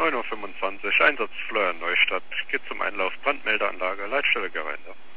9:25 Uhr, Einsatz Fleuer Neustadt, geht zum Einlauf Brandmeldeanlage, Leitstelle Gereinde.